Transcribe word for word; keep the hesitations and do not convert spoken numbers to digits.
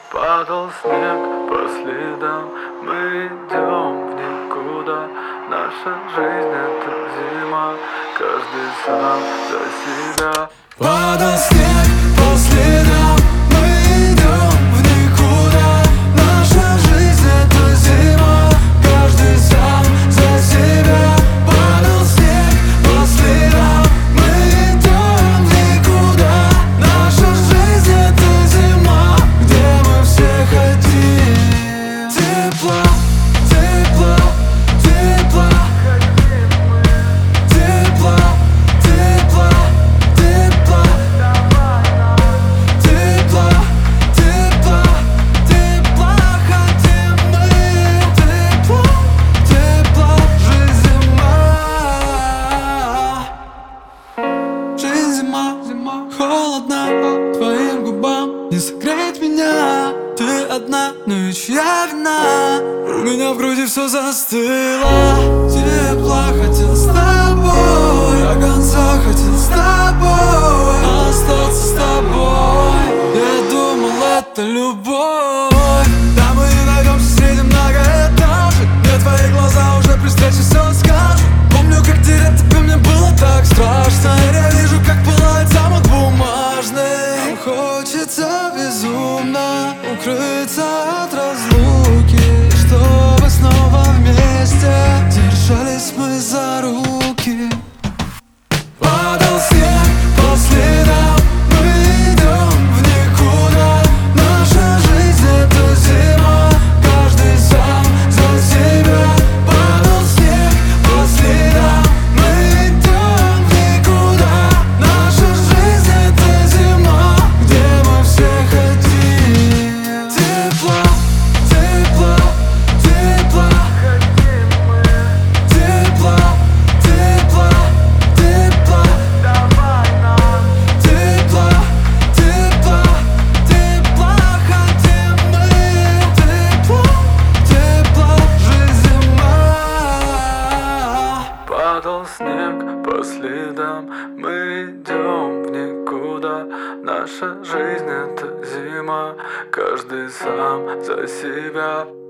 Падал снег по следам, мы идем в никуда. Наша жизнь это зима, каждый сам за себя. Падал снег по следам, мы идем в никуда. Наша жизнь это зима, каждый сам за себя. Падал снег по следам, мы идем в никуда. Наша жизнь это зима, где мы все хотим тепла, тепла, тепла, тепла, тепла, тепла, тепла, тепла, тепла, хотим мы тепла, тепла, жизнь зима, жизнь зима, зима, холодно, твоим губам не согреть меня. Ты одна, но и чья вина? У меня в груди все застыло. Тепла хотел с тобой, до конца хотел с тобой остаться с тобой. Я думал, это любовь. Да мы не найдемся среди многоэтажек, мне твои глаза уже при встрече все скажут. Помню, как терять тебя мне было так страшно. Я вижу, как пылает замок бумажный. Нам хочется безумно укрыться от разлуки, чтобы снова вместе держались мы за руки. Падал снег по следам, мы идем в никуда. Наша жизнь это зима, каждый сам за себя. Падал снег по следам, мы идем в никуда. Наша жизнь это зима, где мы все хотим тепла, тепла, тепла, тепла, тепла, тепла, тепла, тепла, тепла, хотим мы тепла, тепла, жизнь зима. Падал снег по следам, мы идем в никуда. Наша жизнь это зима, каждый сам за себя.